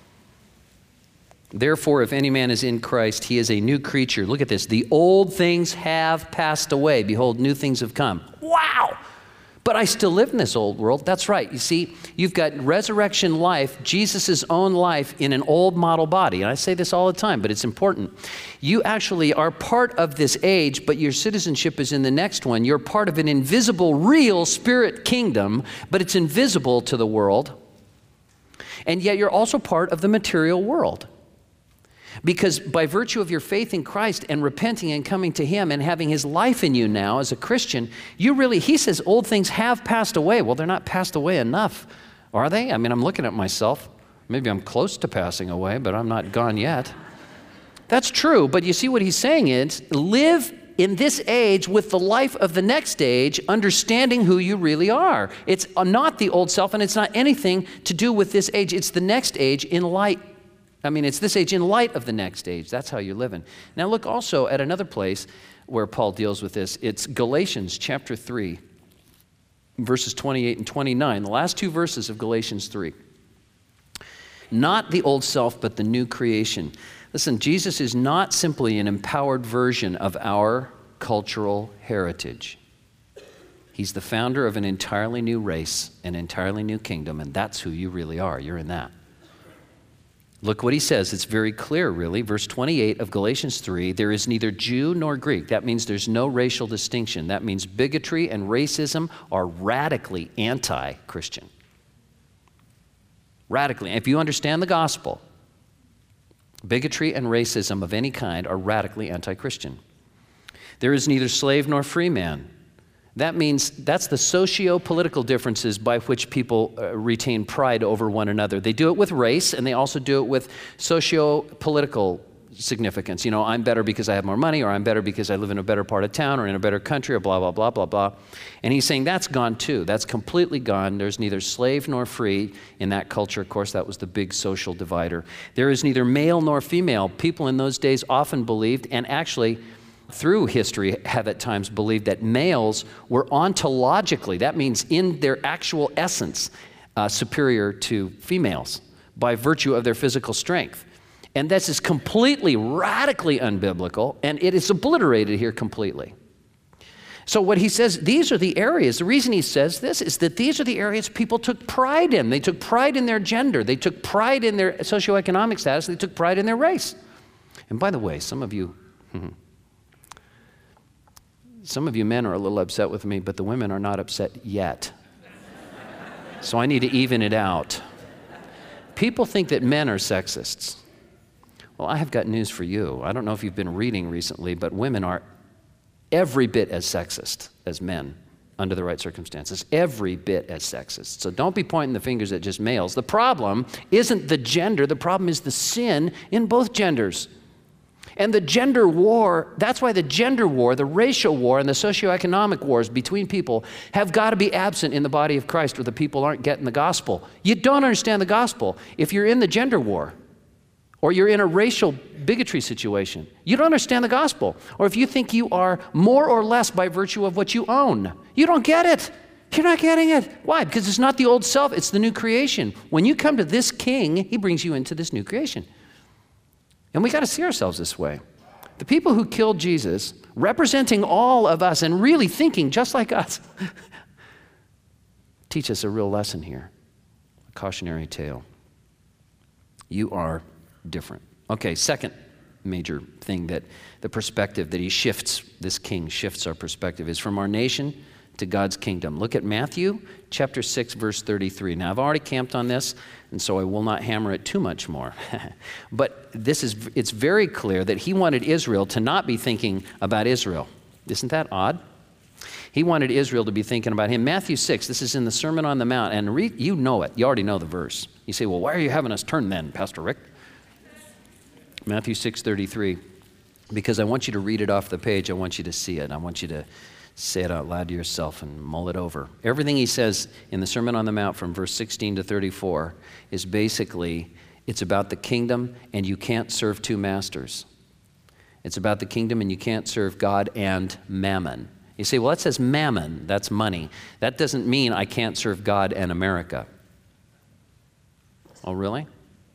Therefore, if any man is in Christ, he is a new creature. Look at this. The old things have passed away. Behold, new things have come. Wow! But I still live in this old world. That's right. You see, you've got resurrection life, Jesus' own life in an old model body. And I say this all the time, but it's important. You actually are part of this age, but your citizenship is in the next one. You're part of an invisible, real spirit kingdom, but it's invisible to the world. And yet you're also part of the material world. Because by virtue of your faith in Christ and repenting and coming to him and having his life in you now as a Christian, you really, he says old things have passed away. Well, they're not passed away enough, are they? I mean, I'm looking at myself. Maybe I'm close to passing away, but I'm not gone yet. That's true, but you see what he's saying is, live in this age with the life of the next age, understanding who you really are. It's not the old self, and it's not anything to do with this age. It's the next age in light. I mean, it's this age in light of the next age. That's how you're living. Now look also at another place where Paul deals with this. It's Galatians chapter three, verses twenty-eight and twenty-nine, the last two verses of Galatians three. Not the old self, but the new creation. Listen, Jesus is not simply an empowered version of our cultural heritage. He's the founder of an entirely new race, an entirely new kingdom, and that's who you really are. You're in that. Look what he says. It's very clear, really. Verse twenty-eight of Galatians three, there is neither Jew nor Greek. That means there's no racial distinction. That means bigotry and racism are radically anti-Christian. Radically. If you understand the gospel, bigotry and racism of any kind are radically anti-Christian. There is neither slave nor free man. That means that's the socio-political differences by which people uh, retain pride over one another. They do it with race, and they also do it with socio-political significance. You know, I'm better because I have more money, or I'm better because I live in a better part of town, or in a better country, or blah, blah, blah, blah, blah. And he's saying that's gone too. That's completely gone. There's neither slave nor free in that culture. Of course, that was the big social divider. There is neither male nor female. People in those days often believed, and actually through history have at times believed, that males were ontologically, that means in their actual essence, uh, superior to females by virtue of their physical strength. And this is completely, radically unbiblical, and it is obliterated here completely. So what he says, these are the areas, the reason he says this is that these are the areas people took pride in. They took pride in their gender. They took pride in their socioeconomic status. They took pride in their race. And by the way, some of you... Some of you men are a little upset with me, but the women are not upset yet. So I need to even it out. People think that men are sexists. Well, I have got news for you. I don't know if you've been reading recently, but women are every bit as sexist as men under the right circumstances. Every bit as sexist. So don't be pointing the fingers at just males. The problem isn't the gender. The problem is the sin in both genders. And the gender war, that's why the gender war, the racial war, and the socioeconomic wars between people have got to be absent in the body of Christ, or the people aren't getting the gospel. You don't understand the gospel if you're in the gender war, or you're in a racial bigotry situation. You don't understand the gospel. Or if you think you are more or less by virtue of what you own. You don't get it. You're not getting it. Why? Because it's not the old self, it's the new creation. When you come to this king, he brings you into this new creation. And we got to see ourselves this way. The people who killed Jesus, representing all of us and really thinking just like us, teach us a real lesson here, a cautionary tale. You are different. Okay, second major thing that the perspective that he shifts, this king shifts our perspective, is from our nation to God's kingdom. Look at Matthew chapter six, verse thirty-three. Now, I've already camped on this, and so I will not hammer it too much more. But this is, it's very clear that he wanted Israel to not be thinking about Israel. Isn't that odd? He wanted Israel to be thinking about him. Matthew six, this is in the Sermon on the Mount, and read, you know it. You already know the verse. You say, well, why are you having us turn then, Pastor Rick? Matthew six thirty-three. because I want you to read it off the page. I want you to see it. I want you to say it out loud to yourself and mull it over. Everything he says in the Sermon on the Mount from verse sixteen to thirty-four is basically, it's about the kingdom and you can't serve two masters. It's about the kingdom and you can't serve God and mammon. You say, well, that says mammon, that's money. That doesn't mean I can't serve God and America. Oh, really?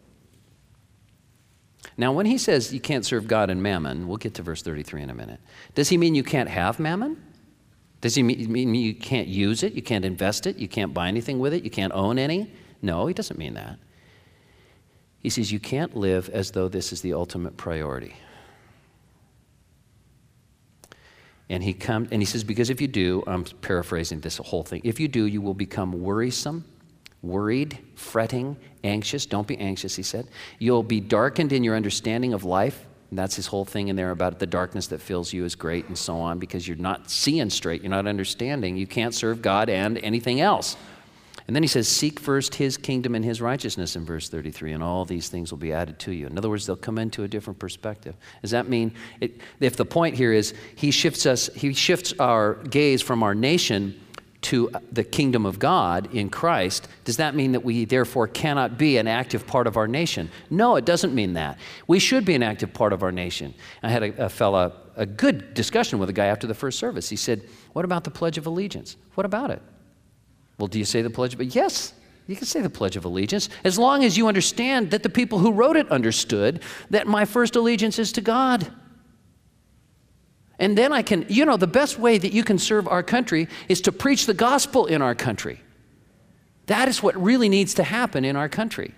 Now, when he says you can't serve God and mammon, we'll get to verse thirty-three in a minute. Does he mean you can't have mammon? Does he mean you can't use it, you can't invest it, you can't buy anything with it, you can't own any? No, he doesn't mean that. He says you can't live as though this is the ultimate priority. And he comes and he says, because if you do, I'm paraphrasing this whole thing, if you do, you will become worrisome, worried, fretting, anxious. Don't be anxious, he said. You'll be darkened in your understanding of life. And that's his whole thing in there about the darkness that fills you is great and so on, because you're not seeing straight, you're not understanding. You can't serve God and anything else. And then he says, seek first his kingdom and his righteousness in verse thirty-three, and all these things will be added to you. In other words, they'll come into a different perspective. Does that mean, it, if the point here is he shifts us, he shifts our gaze from our nation to the kingdom of God in Christ, does that mean that we therefore cannot be an active part of our nation? No, it doesn't mean that. We should be an active part of our nation. I had a, a fella, a good discussion with a guy after the first service. He said, what about the Pledge of Allegiance? What about it? Well, do you say the Pledge of Allegiance? Yes, you can say the Pledge of Allegiance, as long as you understand that the people who wrote it understood that my first allegiance is to God. And then I can, you know, the best way that you can serve our country is to preach the gospel in our country. That is what really needs to happen in our country.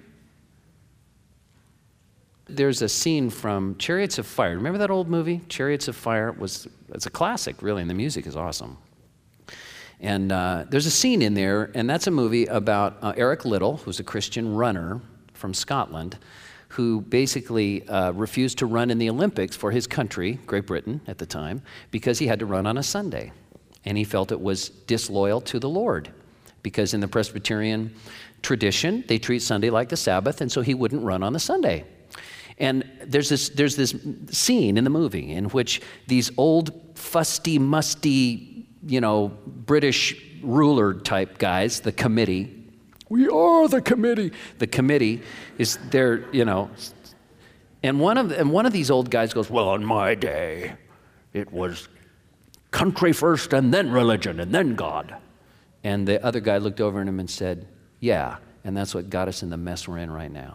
There's a scene from Chariots of Fire. Remember that old movie? Chariots of Fire was, it's a classic, really, and the music is awesome. And uh, there's a scene in there, and that's a movie about uh, Eric Liddell, who's a Christian runner from Scotland, who basically uh, refused to run in the Olympics for his country, Great Britain at the time, because he had to run on a Sunday. And he felt it was disloyal to the Lord, because in the Presbyterian tradition, they treat Sunday like the Sabbath, and so he wouldn't run on the Sunday. And there's this, there's this scene in the movie in which these old fusty, musty, you know, British ruler type guys, the committee, we are the committee. The committee is there, you know, and one of and one of these old guys goes, well, in my day, it was country first and then religion and then God. And the other guy looked over at him and said, yeah, and that's what got us in the mess we're in right now.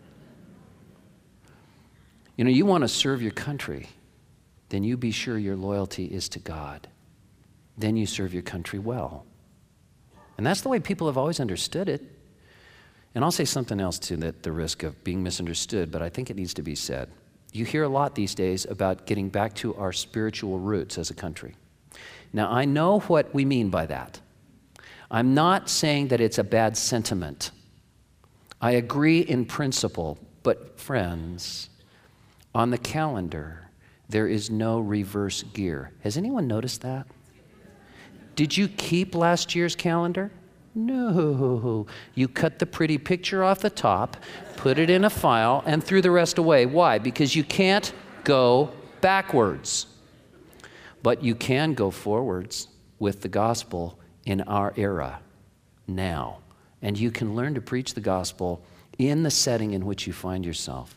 You know, you want to serve your country, then you be sure your loyalty is to God. Then you serve your country well. And that's the way people have always understood it. And I'll say something else too, at the risk of being misunderstood, but I think it needs to be said. You hear a lot these days about getting back to our spiritual roots as a country. Now, I know what we mean by that. I'm not saying that it's a bad sentiment. I agree in principle, but friends, on the calendar, there is no reverse gear. Has anyone noticed that? Did you keep last year's calendar? No. You cut the pretty picture off the top, put it in a file, and threw the rest away. Why? Because you can't go backwards. But you can go forwards with the gospel in our era, now. And you can learn to preach the gospel in the setting in which you find yourself.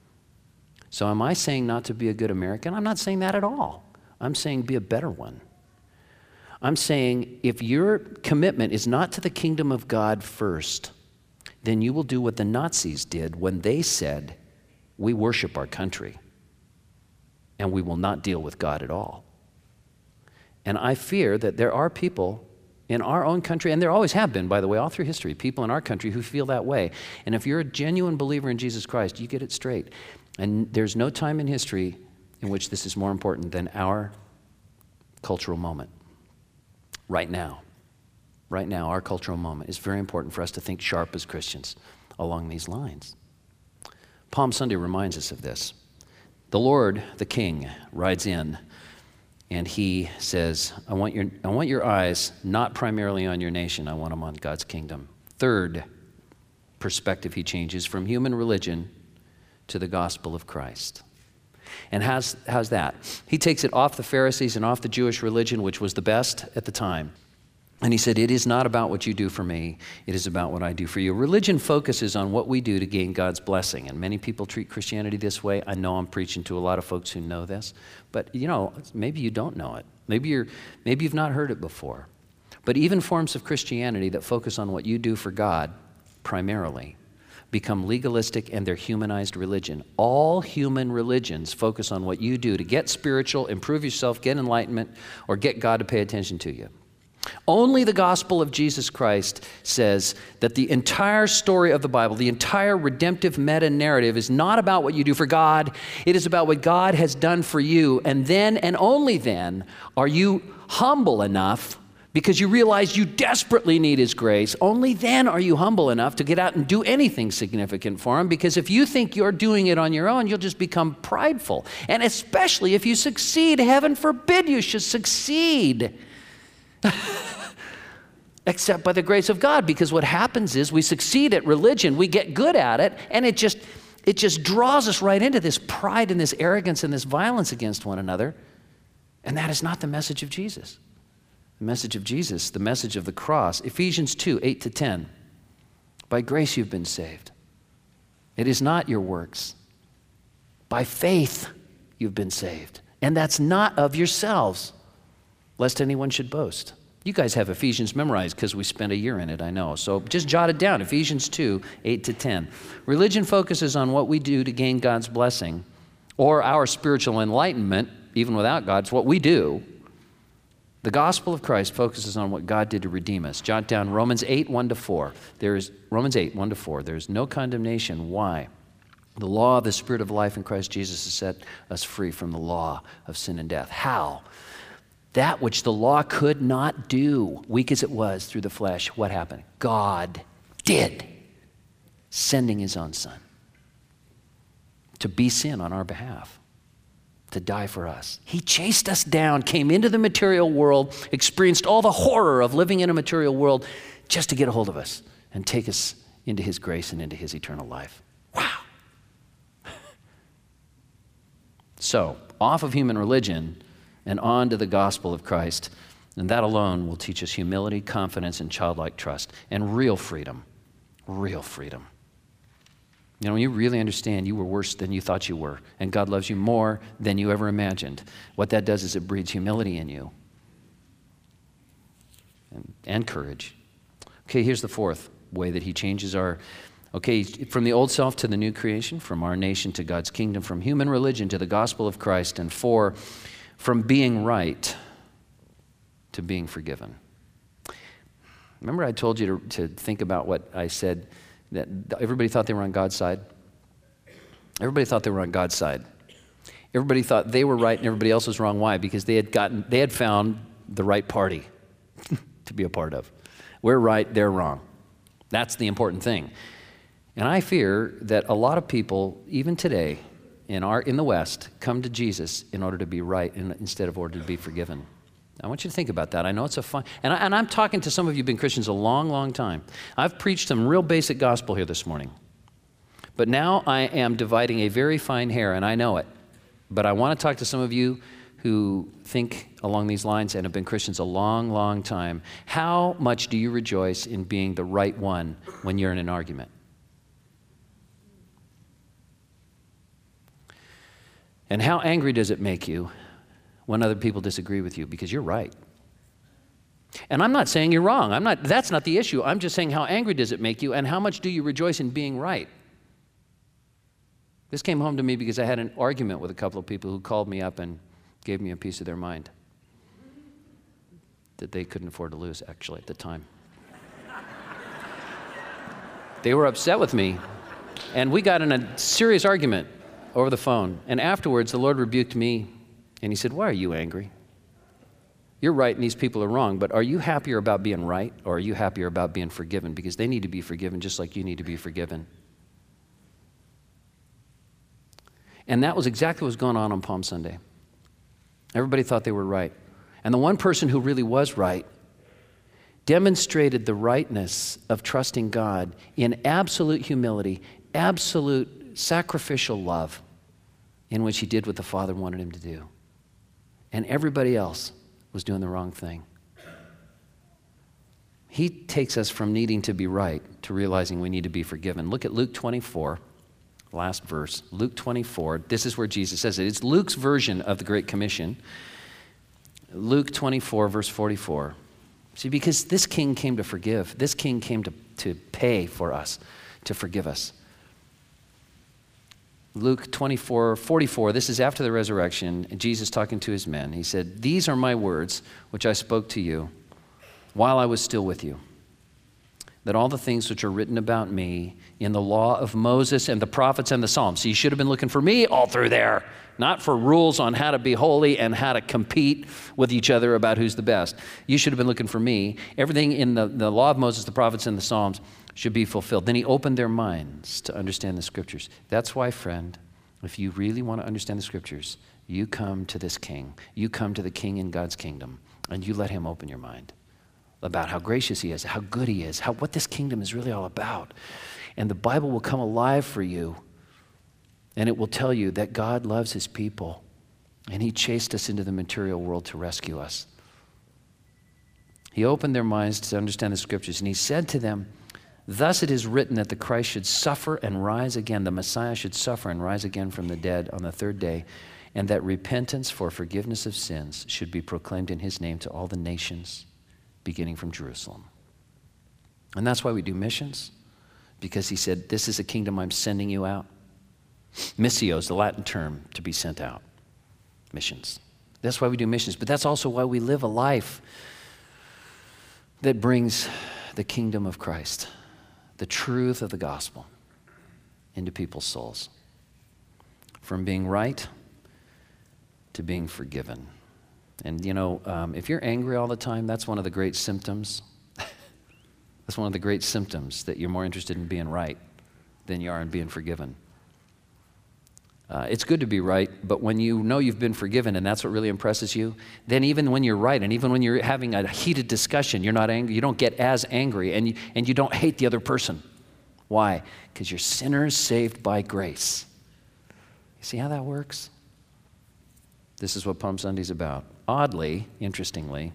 So am I saying not to be a good American? I'm not saying that at all. I'm saying be a better one. I'm saying if your commitment is not to the kingdom of God first, then you will do what the Nazis did when they said, we worship our country and we will not deal with God at all. And I fear that there are people in our own country, and there always have been, by the way, all through history, people in our country who feel that way. And if you're a genuine believer in Jesus Christ, you get it straight. And there's no time in history in which this is more important than our cultural moment. Right now, right now, our cultural moment is very important for us to think sharp as Christians along these lines. Palm Sunday reminds us of this. The Lord, the King, rides in and he says, I want your, I want your eyes not primarily on your nation, I want them on God's kingdom. Third perspective he changes from human religion to the gospel of Christ. And how's, how's that? He takes it off the Pharisees and off the Jewish religion, which was the best at the time. And he said, it is not about what you do for me. It is about what I do for you. Religion focuses on what we do to gain God's blessing. And many people treat Christianity this way. I know I'm preaching to a lot of folks who know this. But, you know, maybe you don't know it. Maybe you're, maybe you've not heard it before. But even forms of Christianity that focus on what you do for God, primarily, become legalistic and they're humanized religion. All human religions focus on what you do to get spiritual, improve yourself, get enlightenment, or get God to pay attention to you. Only the gospel of Jesus Christ says that the entire story of the Bible, the entire redemptive meta-narrative is not about what you do for God. It is about what God has done for you. And then, and only then, are you humble enough, because you realize you desperately need His grace, only then are you humble enough to get out and do anything significant for Him, because if you think you're doing it on your own, you'll just become prideful. And especially if you succeed, heaven forbid you should succeed. Except by the grace of God, because what happens is we succeed at religion, we get good at it, and it just, it just draws us right into this pride and this arrogance and this violence against one another. And that is not the message of Jesus. The message of Jesus, the message of the cross, Ephesians two, eight to ten. By grace you've been saved. It is not your works. By faith you've been saved. And that's not of yourselves, lest anyone should boast. You guys have Ephesians memorized because we spent a year in it, I know. So just jot it down, Ephesians two, eight to ten. Religion focuses on what we do to gain God's blessing or our spiritual enlightenment, even without God. It's what we do. The gospel of Christ focuses on what God did to redeem us. Jot down Romans eight, one to four. There is, Romans eight, one to four. There is no condemnation. Why? The law of the Spirit of life in Christ Jesus has set us free from the law of sin and death. How? That which the law could not do, weak as it was through the flesh, what happened? God did, sending His own Son to be sin on our behalf, to die for us. He chased us down, came into the material world, experienced all the horror of living in a material world just to get a hold of us and take us into His grace and into His eternal life. Wow. So, off of human religion and on to the gospel of Christ. And that alone will teach us humility, confidence, and childlike trust, and real freedom, real freedom. You know, when you really understand you were worse than you thought you were, and God loves you more than you ever imagined, what that does is it breeds humility in you and, and courage. Okay, here's the fourth way that He changes our, okay, from the old self to the new creation, from our nation to God's kingdom, from human religion to the gospel of Christ, and four, from being right to being forgiven. Remember I told you to, to think about what I said, that everybody thought they were on God's side? Everybody thought they were on God's side. Everybody thought they were right and everybody else was wrong. Why? Because they had gotten, they had found the right party to be a part of. We're right, they're wrong. That's the important thing. And I fear that a lot of people, even today, in our in the West, come to Jesus in order to be right in, instead of order to be forgiven. I want you to think about that. I know it's a fun, and, I, and I'm talking to some of you who've been Christians a long, long time. I've preached some real basic gospel here this morning. But now I am dividing a very fine hair, and I know it. But I want to talk to some of you who think along these lines and have been Christians a long, long time. How much do you rejoice in being the right one when you're in an argument? And how angry does it make you when other people disagree with you? Because you're right. And I'm not saying you're wrong. I'm not, that's not the issue. I'm just saying how angry does it make you and how much do you rejoice in being right? This came home to me because I had an argument with a couple of people who called me up and gave me a piece of their mind that they couldn't afford to lose, actually, at the time. They were upset with me, and we got in a serious argument over the phone. And afterwards, the Lord rebuked me, and He said, why are you angry? You're right and these people are wrong, but are you happier about being right, or are you happier about being forgiven? Because they need to be forgiven just like you need to be forgiven. And that was exactly what was going on on Palm Sunday. Everybody thought they were right. And the one person who really was right demonstrated the rightness of trusting God in absolute humility, absolute sacrificial love, in which he did what the Father wanted him to do. And everybody else was doing the wrong thing. He takes us from needing to be right to realizing we need to be forgiven. Look at Luke twenty-four, last verse. Luke twenty-four, this is where Jesus says it. It's Luke's version of the Great Commission. Luke twenty-four, verse forty-four. See, because this king came to forgive. This king came to, to pay for us, to forgive us. Luke twenty-four, forty-four, this is after the resurrection, and Jesus talking to his men. He said, "These are my words, which I spoke to you while I was still with you, that all the things which are written about me in the law of Moses and the prophets and the Psalms." So you should have been looking for me all through there, not for rules on how to be holy and how to compete with each other about who's the best. You should have been looking for me. Everything in the, the law of Moses, the prophets, and the Psalms should be fulfilled. Then he opened their minds to understand the scriptures. That's why, friend, if you really want to understand the scriptures, you come to this king. You come to the king in God's kingdom, and you let him open your mind about how gracious he is, how good he is, how what this kingdom is really all about. And the Bible will come alive for you, and it will tell you that God loves his people, and he chased us into the material world to rescue us. He opened their minds to understand the scriptures, and he said to them, "Thus it is written that the Christ should suffer and rise again, the Messiah should suffer and rise again from the dead on the third day, and that repentance for forgiveness of sins should be proclaimed in his name to all the nations, beginning from Jerusalem." And that's why we do missions, because he said, this is a kingdom I'm sending you out. Missio is the Latin term to be sent out. Missions. That's why we do missions, but that's also why we live a life that brings the kingdom of Christ, the truth of the gospel, into people's souls. From being right to being forgiven. And you know, um, if you're angry all the time, that's one of the great symptoms. That's one of the great symptoms that you're more interested in being right than you are in being forgiven. Uh, it's good to be right, but when you know you've been forgiven and that's what really impresses you, then even when you're right and even when you're having a heated discussion, you're not angry, you don't get as angry, and you, and you don't hate the other person. Why? Because you're sinners saved by grace. You see how that works? This is what Palm Sunday's about. Oddly, interestingly,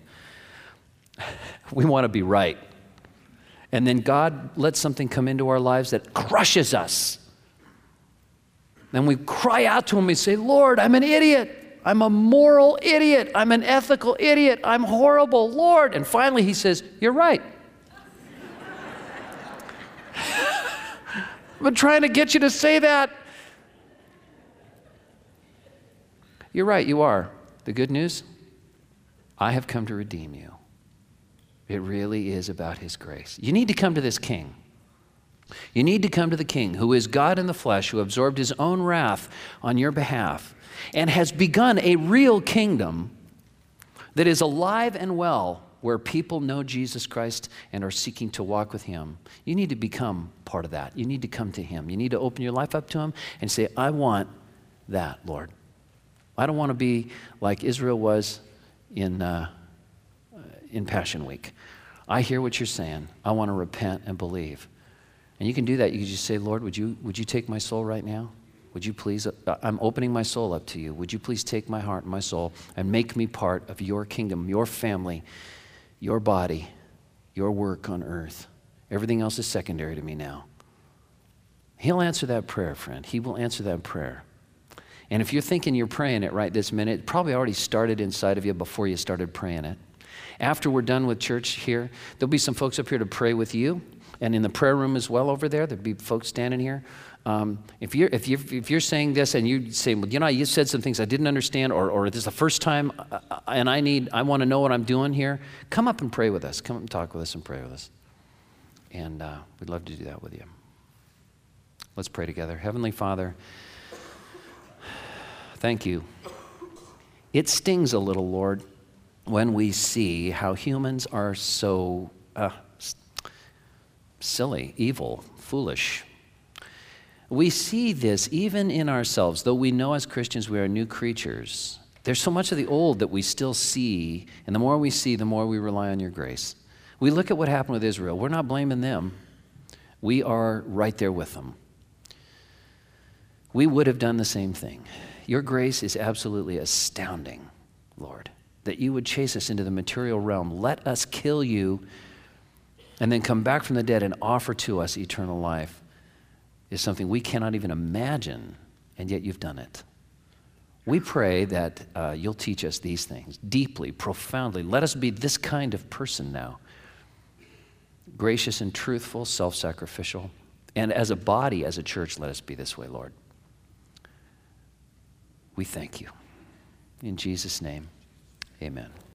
we want to be right. And then God lets something come into our lives that crushes us. Then we cry out to him and say, "Lord, I'm an idiot. I'm a moral idiot. I'm an ethical idiot. I'm horrible, Lord." And finally he says, "You're right. I've been trying to get you to say that." You're right, you are. The good news, I have come to redeem you. It really is about his grace. You need to come to this king. You need to come to the king who is God in the flesh, who absorbed his own wrath on your behalf and has begun a real kingdom that is alive and well, where people know Jesus Christ and are seeking to walk with him. You need to become part of that. You need to come to him. You need to open your life up to him and say, "I want that, Lord. I don't want to be like Israel was in, uh, in Passion Week. I hear what you're saying. I want to repent and believe." And you can do that. You can just say, "Lord, would you, would you take my soul right now? Would you please, uh, I'm opening my soul up to you. Would you please take my heart and my soul and make me part of your kingdom, your family, your body, your work on earth. Everything else is secondary to me now." He'll answer that prayer, friend. He will answer that prayer. And if you're thinking you're praying it right this minute, it probably already started inside of you before you started praying it. After we're done with church here, there'll be some folks up here to pray with you. And in the prayer room as well over there, there'll be folks standing here. Um, if, you're, if, you're, if you're saying this and you say, "Well, you know, you said some things I didn't understand," or, or "This is the first time uh, and I need, I want to know what I'm doing here," come up and pray with us. Come up and talk with us and pray with us. And uh, we'd love to do that with you. Let's pray together. Heavenly Father, thank you. It stings a little, Lord, when we see how humans are so uh, silly, evil, foolish. We see this even in ourselves, though we know as Christians we are new creatures. There's so much of the old that we still see, and the more we see, the more we rely on your grace. We look at what happened with Israel. We're not blaming them. We are right there with them. We would have done the same thing. Your grace is absolutely astounding, Lord, that you would chase us into the material realm, let us kill you, and then come back from the dead and offer to us eternal life is something we cannot even imagine, and yet you've done it. We pray that uh, you'll teach us these things deeply, profoundly. Let us be this kind of person now, gracious and truthful, self-sacrificial, and as a body, as a church, let us be this way, Lord. We thank you. In Jesus' name, amen.